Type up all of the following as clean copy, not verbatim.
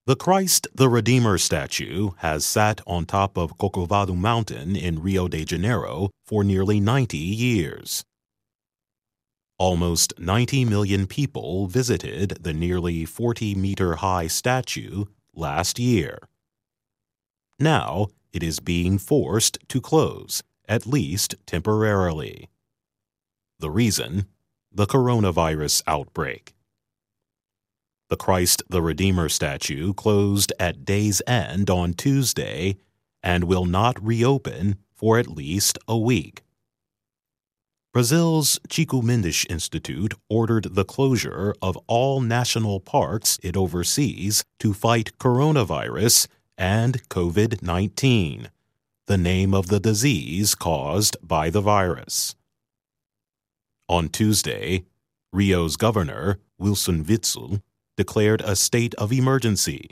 The Christ the Redeemer statue has sat on top of Corcovado Mountain in Rio de Janeiro for nearly 90 years. Almost 90 million people visited the nearly 40-meter-high statue last year. Now it is being forced to close, at least temporarily. The reason? The coronavirus outbreak. The Christ the Redeemer statue closed at day's end on Tuesday and will not reopen for at least a week. Brazil's Chico Mendes Institute ordered the closure of all national parks it oversees to fight coronavirus and COVID-19, the name of the disease caused by the virus. On Tuesday, Rio's governor, Wilson Witzel, declared a state of emergency.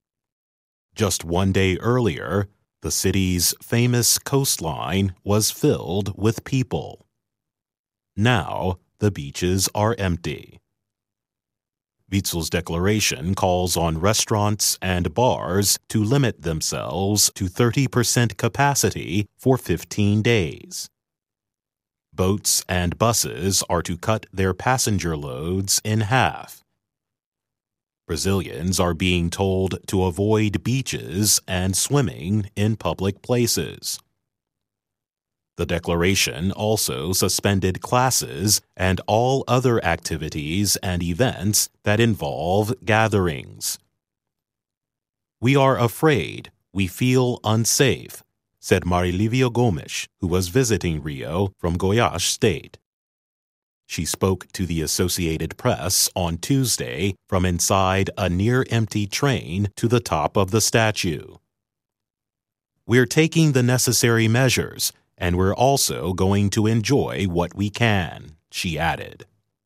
Just one day earlier, the city's famous coastline was filled with people. Now, the beaches are empty. Witzel's declaration calls on restaurants and bars to limit themselves to 30% capacity for 15 days. Boats and buses are to cut their passenger loads in half. Brazilians are being told to avoid beaches and swimming in public places. The declaration also suspended classes and all other activities and events that involve gatherings. "We are afraid, we feel unsafe," said Marilívia Gomes, who was visiting Rio from Goiás State. She spoke to the Associated Press on Tuesday from inside a near-empty train to the top of the statue. "We're taking the necessary measures, and we're also going to enjoy what we can," she added.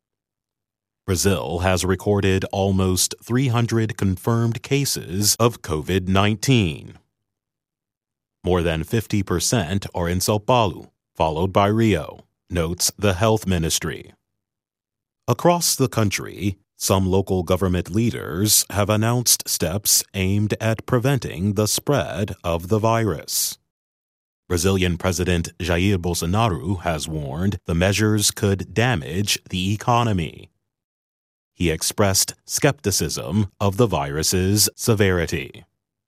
Brazil has recorded almost 300 confirmed cases of COVID-19. More than 50% are in São Paulo, followed by Rio, notes the health ministry. Across the country, some local government leaders have announced steps aimed at preventing the spread of the virus. Brazilian President Jair Bolsonaro has warned the measures could damage the economy. He expressed skepticism of the virus's severity.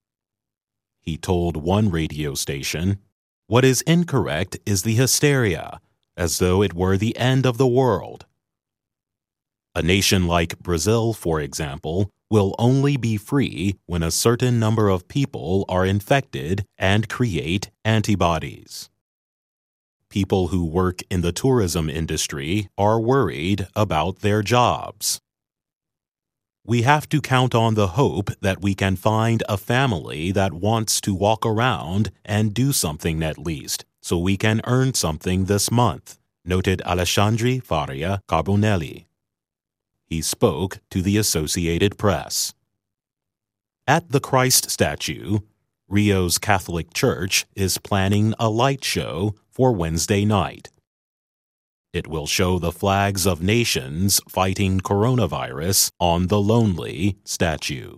He told one radio station, "What is incorrect is the hysteria, as though it were the end of the world. A nation like Brazil, for example, will only be free when a certain number of people are infected and create antibodies. People who work in the tourism industry are worried about their jobs. We have to count on the hope that we can find a family that wants to walk around and do something at least, so we can earn something this month," noted Alexandre Faria Carbonelli. He spoke to the Associated Press. At the Christ statue, Rio's Catholic Church is planning a light show for Wednesday night. It will show the flags of nations fighting coronavirus on the lonely statue.